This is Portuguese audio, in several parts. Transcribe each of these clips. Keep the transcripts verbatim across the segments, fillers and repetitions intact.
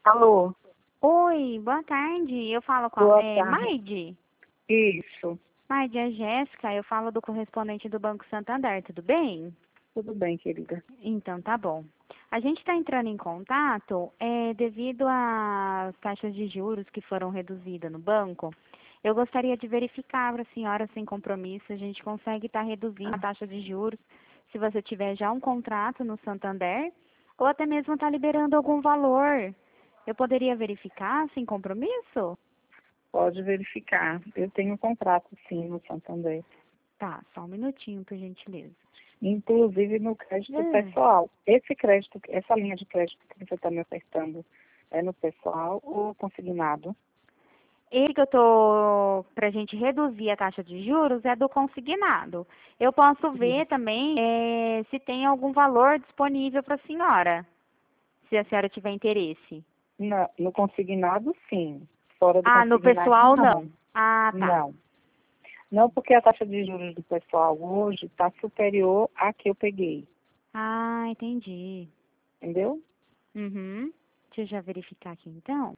Alô, Oi, boa tarde. Eu falo com a boa é, tarde. Maide. Isso, Maide, é Jéssica. Eu falo do correspondente do Banco Santander, tudo bem? tudo bem, querida. Então, tá bom. A gente está entrando em contato é, devido às taxas de juros que foram reduzidas no banco. Eu gostaria de verificar para a senhora, sem compromisso, a gente consegue estar reduzindo a taxa de juros se você tiver já um contrato no Santander ou até mesmo está liberando algum valor. Eu poderia verificar sem compromisso? Pode verificar. Eu tenho um contrato, sim, no Santander. Tá, só um minutinho, por gentileza. Inclusive no crédito Hum. pessoal. Esse crédito, essa linha de crédito que você está me ofertando é no pessoal ou consignado? Esse que eu tô, pra gente reduzir a taxa de juros, é do consignado. Eu posso ver também eh, se tem algum valor disponível para a senhora, se a senhora tiver interesse. Na- no consignado, sim. Fora do Ah, no consignado, pessoal não. não. Ah, tá. Não. Não porque a taxa de juros do pessoal hoje está superior à que eu peguei. Ah, entendi. Entendeu? Uhum. Deixa eu já verificar aqui então.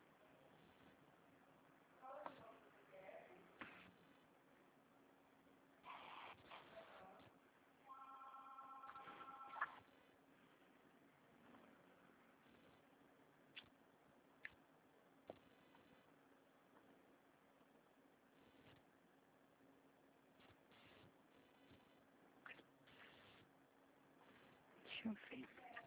Deixa eu ver.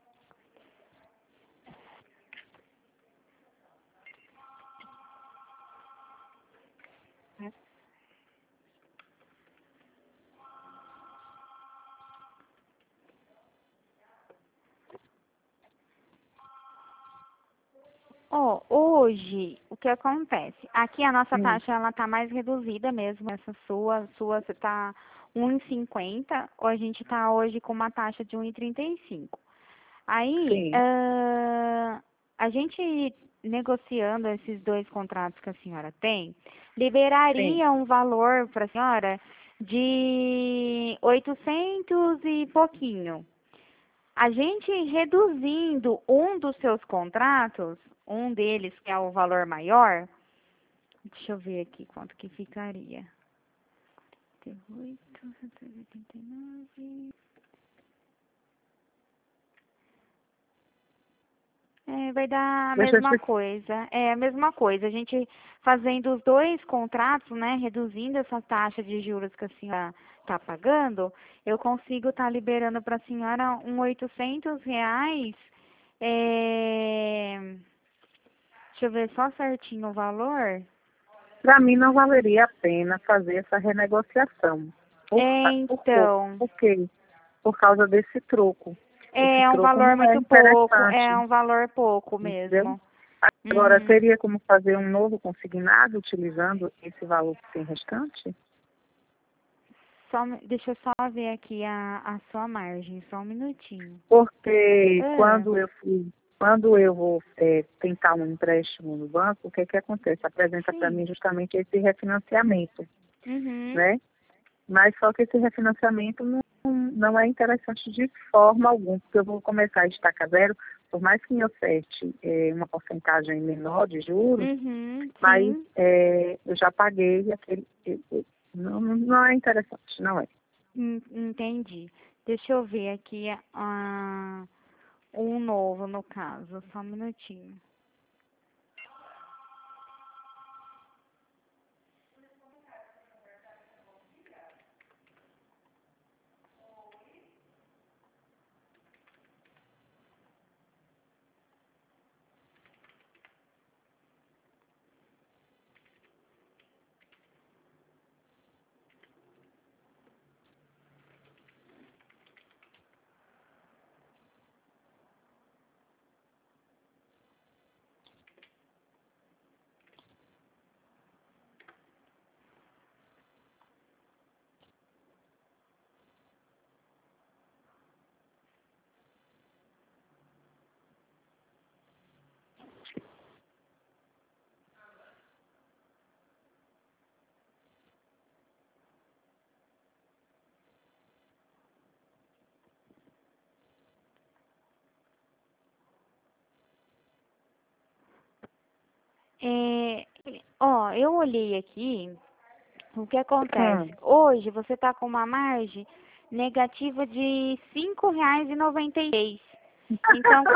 Ó, hoje, o que acontece? Aqui a nossa Hum, taxa, ela tá mais reduzida mesmo, essa sua, sua você tá um e cinquenta, ou a gente tá hoje com uma taxa de um e trinta e cinco. Aí, sim, ah, a gente negociando esses dois contratos que a senhora tem, sim. liberaria um valor para a senhora de oitocentos e pouquinho. A gente reduzindo um dos seus contratos, um deles que é o valor maior, deixa eu ver aqui quanto que ficaria. quarenta e oito, cento e oitenta e nove. É, vai dar a Deixa eu mesma te... coisa. É a mesma coisa. A gente fazendo os dois contratos, né, reduzindo essa taxa de juros que a senhora está pagando, eu consigo estar liberando para a senhora um oitocentos reais. É, deixa eu ver só certinho o valor. Para mim não valeria a pena fazer essa renegociação. Por, É, por, por, então, por quê? Por causa desse troco. Esse é um troco valor não é muito pouco, é interessante, um valor pouco entendeu? mesmo. Agora, Uhum. teria como fazer um novo consignado utilizando esse valor que tem restante? Só, um- deixa eu só ver aqui a, a sua margem, só um minutinho. Porque Ah, quando eu fui, quando eu vou é, tentar um empréstimo no banco, o que que acontece? Apresenta para sim. mim justamente esse refinanciamento, Uhum. né? Mas só que esse refinanciamento não, não é interessante de forma alguma, porque eu vou começar a estaca zero, por mais que me oferte é, uma porcentagem menor de juros, Uhum, mas sim. é, eu já paguei aquele. Não, não é interessante, não é. En- Entendi. Deixa eu ver aqui ah, um novo no caso, só um minutinho. eu olhei aqui, o que acontece? Hum. Hoje você está com uma margem negativa de cinco reais e noventa e seis. Então,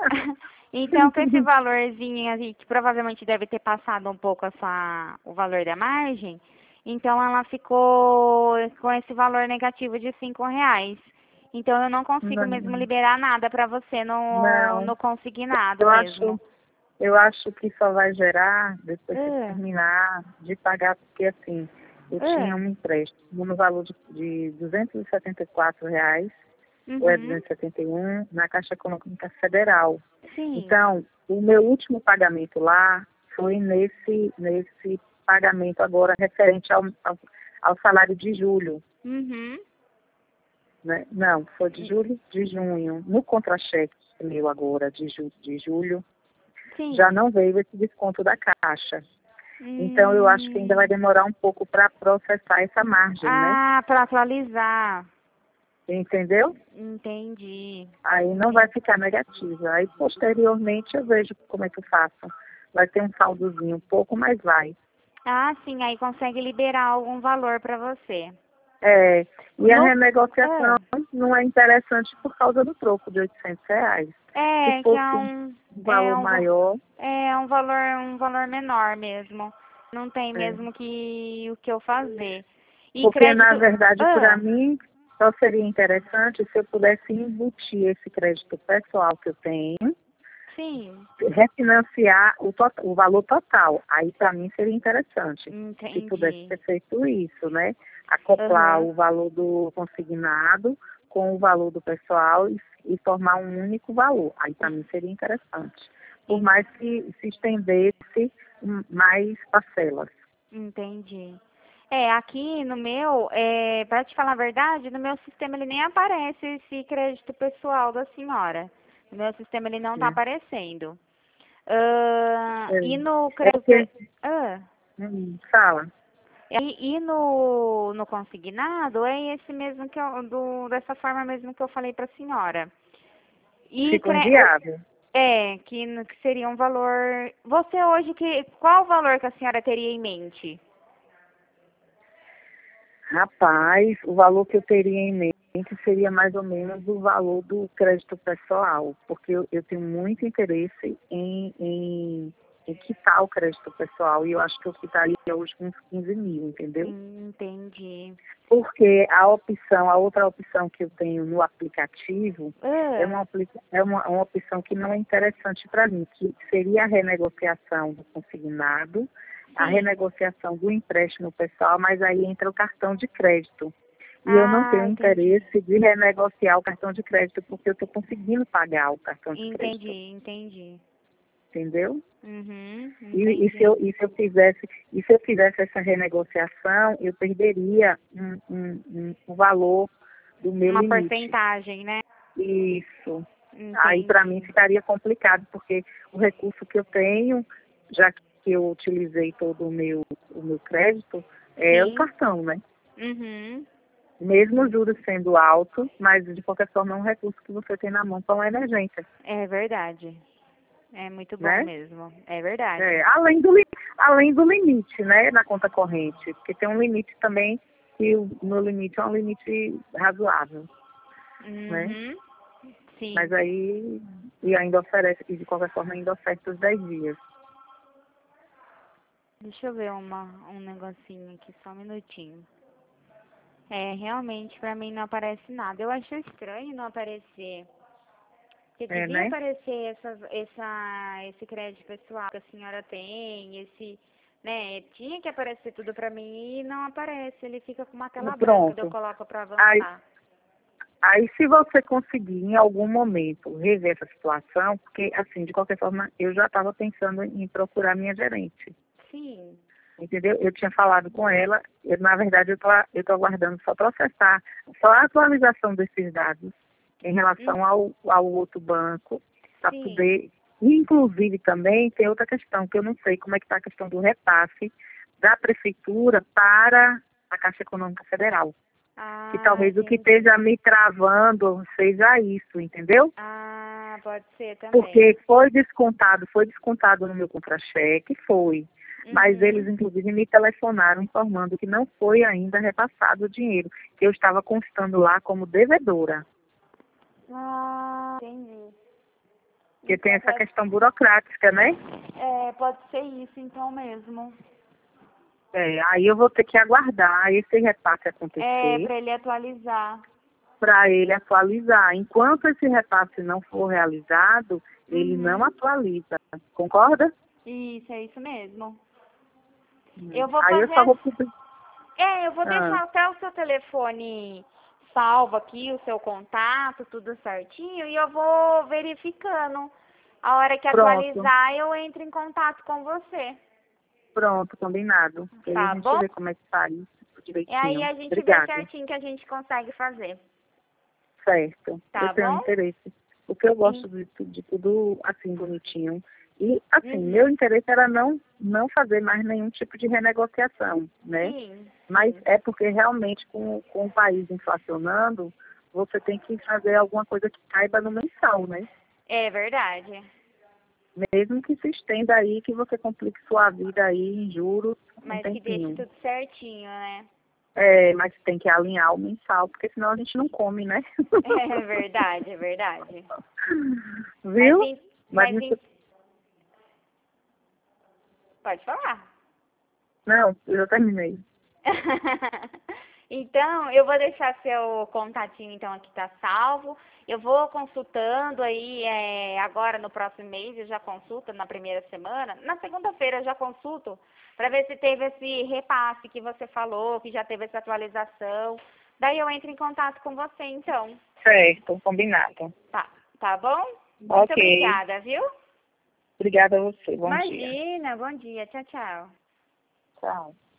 então com esse valorzinho aí, que provavelmente deve ter passado um pouco a sua, o valor da margem, então ela ficou com esse valor negativo de cinco reais. Então eu não consigo mesmo Não, liberar nada para você no, não. no consignado Eu mesmo. acho, eu acho que só vai gerar depois que Ah, terminar de pagar, porque assim, eu tinha ah, um empréstimo no valor de, de duzentos e setenta e quatro reais, ou é uhum, duzentos e setenta e um, na Caixa Econômica Federal. sim, Então, o meu último pagamento lá foi nesse, nesse pagamento agora referente ao, ao, ao salário de julho. uhum, Né? Não, foi de julho, de junho. No contra-cheque meu agora, de, ju, de julho, já sim. não veio esse desconto da Caixa. Então, eu acho que ainda vai Hum, demorar um pouco para processar essa margem, né? ah, para atualizar. Entendeu? Entendi. Aí não vai ficar negativa. Aí, posteriormente, eu vejo como é que eu faço. Vai ter um saldozinho um pouco, mas vai. Ah, sim, aí consegue liberar algum valor para você. É, e a No, renegociação ah, não é interessante por causa do troco de oitocentos reais. Se é, que é fosse um um, é valor um, va- maior, é um valor, um valor menor mesmo. Não tem é. mesmo que o que eu fazer. E Porque, na crédito, verdade, para ah, mim, só seria interessante se eu pudesse embutir esse crédito pessoal que eu tenho, sim, refinanciar o, to- o valor total. Aí, para mim, seria interessante se pudesse entendi. ter feito isso, né? Acoplar Aham. o valor do consignado com o valor do pessoal e, e formar um único valor. Aí, para mim, seria interessante. Por En- mais que se estendesse hum, mais parcelas. Entendi. É, aqui no meu, é, para te falar a verdade, no meu sistema ele nem aparece esse crédito pessoal da senhora. No meu sistema ele não está Né? aparecendo. Ah, e no É, é crédito. porque, Ah, hum, fala, e, e no, no consignado é esse mesmo que eu, do, dessa forma mesmo que eu falei para a senhora. E ficou cre- o- inviável. é, que, n- que seria um valor. Você hoje, que, qual o valor que a senhora teria em mente? Rapaz, o valor que eu teria em mente seria mais ou menos o valor do crédito pessoal, porque eu, eu tenho muito interesse em, em, em quitar o crédito pessoal e eu acho que eu quitaria hoje com uns quinze mil, entendeu? Entendi. Porque a opção, a outra opção que eu tenho no aplicativo é Ah, uma, apli- é uma, uma opção que não é interessante para mim, que seria a renegociação do consignado, a sim. renegociação do empréstimo pessoal, mas aí entra o cartão de crédito. E eu não tenho Ah, entendi. interesse de renegociar o cartão de crédito, porque eu estou conseguindo pagar o cartão de Entendi, crédito, entendi. entendeu? Uhum, E, e se eu, entendi. e se eu fizesse, e se eu fizesse essa renegociação, eu perderia um, um, um, o valor do meu Uma limite. porcentagem, né? Isso. Aí para mim Entendi. ficaria complicado, porque o recurso que eu tenho, já que eu utilizei todo o meu, o meu crédito, é o Sim. cartão, né? Uhum. Mesmo os juros sendo altos, mas de qualquer forma é um recurso que você tem na mão para uma emergência, É verdade. É muito bom né? mesmo. É verdade. É, além, do, li- além do limite, né, na conta corrente, porque tem um limite também, que o meu limite é um limite razoável, né? Uhum. Mas Sim. aí, e ainda oferece, e de qualquer forma ainda oferta os dez dias. Deixa eu ver uma, um negocinho aqui, só um minutinho. É, realmente pra mim não aparece nada. Eu acho estranho não aparecer. Porque É, devia né? aparecer essas, essa, esse crédito pessoal que a senhora tem, esse, né? Tinha que aparecer tudo pra mim e não aparece. Ele fica com uma tela branca, daí eu Pronto. coloco pra Aí, avançar. aí se você conseguir em algum momento rever essa situação, porque assim, de qualquer forma, eu já estava pensando em procurar minha gerente. Sim. Entendeu? Eu tinha falado com ela, eu, na verdade eu tô, eu tô aguardando só processar, só a atualização desses dados em Hum, relação ao, ao outro banco, para sim. poder, inclusive também tem outra questão, que eu não sei como é que está a questão do repasse da prefeitura para a Caixa Econômica Federal. Que Ah, talvez o que entendi. esteja me travando seja isso, entendeu? Ah, pode ser também. Porque foi descontado, foi descontado no meu contra-cheque, foi. Mas Uhum. eles, inclusive, me telefonaram informando que não foi ainda repassado o dinheiro, que eu estava constando lá como devedora. Ah, entendi. Porque tem Então, essa pode, questão burocrática, né? é, pode ser isso então mesmo. É, aí eu vou ter que aguardar esse repasse É, acontecer para ele atualizar. para ele atualizar. Enquanto esse repasse não for realizado, ele não Uhum. atualiza. Concorda? Isso, é isso mesmo. Hum. Eu vou Aí eu fazer só vou assim. publicar. É, eu vou Ah, deixar até o seu telefone salvo aqui, o seu contato, tudo certinho, e eu vou verificando. A hora que pronto, atualizar, eu entro em contato com você. pronto, combinado. E aí a Tá gente bom? vê como é que faz isso E aí direitinho. a gente vê Obrigada. certinho que a gente consegue fazer. Certo. Eu Tá tenho bom? interesse. Porque eu Sim. gosto de, tu- de tudo assim, bonitinho. E, assim, meu Uhum. interesse era não, não fazer mais nenhum tipo de renegociação, né? Sim, Mas sim. é porque realmente com, com o país inflacionando, você tem que fazer alguma coisa que caiba no mensal, né? É verdade. Mesmo que se estenda aí, que você complique sua vida aí em juros um Mas que deixe tempinho. tudo certinho, né? É, mas tem que alinhar o mensal, porque senão a gente não come, né? É verdade, é verdade. Mas, Viu? em- Mas mas em- isso, pode falar. não, eu já terminei. Então, eu vou deixar seu contatinho, então, aqui tá salvo. Eu vou consultando aí, é, agora no próximo mês, eu já consulto na primeira semana. Na segunda-feira eu já consulto para ver se teve esse repasse que você falou, que já teve essa atualização. Daí eu entro em contato com você, então. Certo, combinado. Tá, tá bom? Muito Ok. obrigada, viu? Obrigada a você. Bom dia. Imagina, bom dia. Tchau, tchau. Tchau.